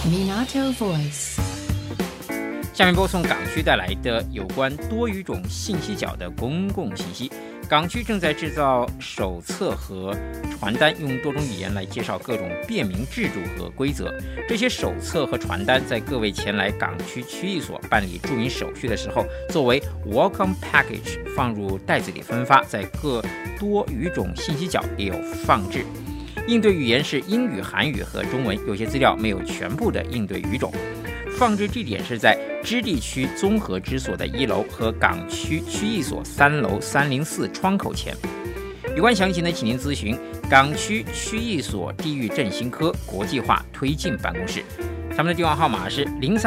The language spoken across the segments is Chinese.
Minato Voice。 下面播送港区带来的有关多语种信息角的公共信息。港区正在制造手册和传单，用多种语言来介绍各种便民制度和规则。这些手册和传单在各位前来港区区役所办理住民手续的时候，作为 Welcome Package 放入袋子里分发，在各多语种信息角也有放置。应对语言是英语、韩语和中文，有些资料没有全部的应对语种。放置地点是在支地区综合支所的1楼和港区区役所3楼304窗口前。有关详情呢，请您咨询港区区役所地域振兴科国际化推进办公室，他们的电话号码是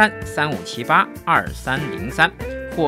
0335782303或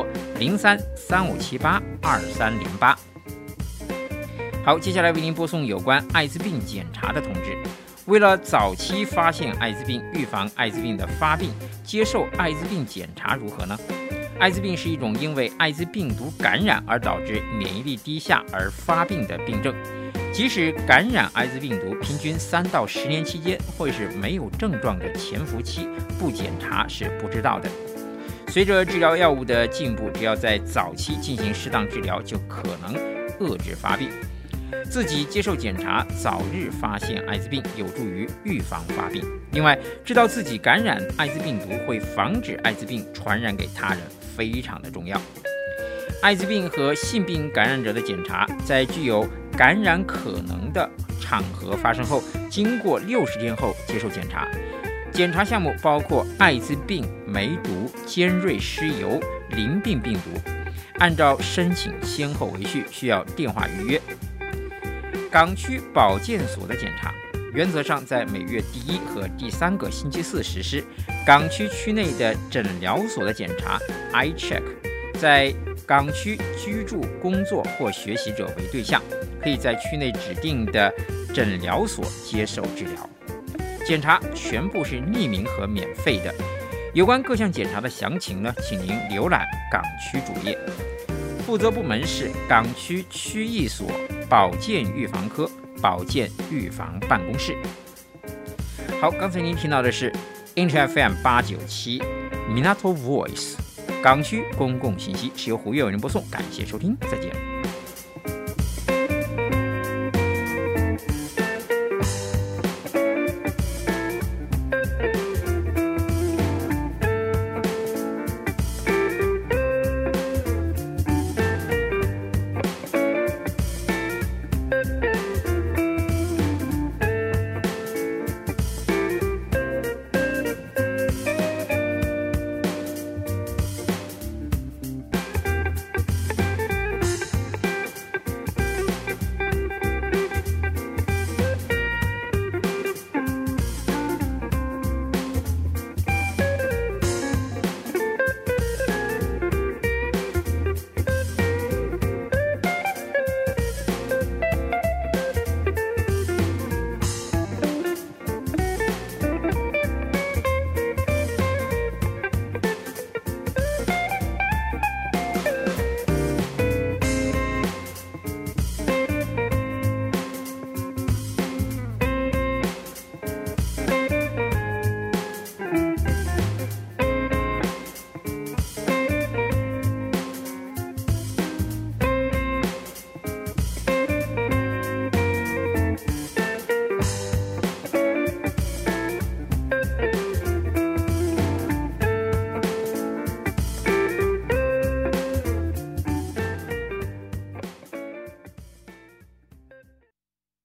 0335782308。好，接下来为您播送有关艾滋病检查的通知。为了早期发现艾滋病，预防艾滋病的发病，接受艾滋病检查如何呢？艾滋病是一种因为艾滋病毒感染而导致免疫力低下而发病的病症。即使感染艾滋病毒，平均3到10年期间会是没有症状的潜伏期，不检查是不知道的。随着治疗药物的进步，只要在早期进行适当治疗，就可能遏制发病。自己接受检查，早日发现艾滋病，有助于预防发病。另外，知道自己感染艾滋病毒会防止艾滋病传染给他人，非常的重要。艾滋病和性病感染者的检查，在具有感染可能的场合发生后，经过60天后接受检查。检查项目包括艾滋病、梅毒、尖锐湿疣、淋病病毒，按照申请先后为序，需要电话预约。港区保健所的检查，原则上在每月第1和第3个星期四实施。港区区内的诊疗所的检查 iCheck， 在港区居住、工作或学习者为对象，可以在区内指定的诊疗所接受治疗。检查全部是匿名和免费的。有关各项检查的详情呢，请您浏览港区主页。负责部门是港区区役所保健预防科保健预防办公室。好，刚才您听到的是 InterFM 897 Minato Voice 港区公共信息，是由胡月为您播送，感谢收听，再见。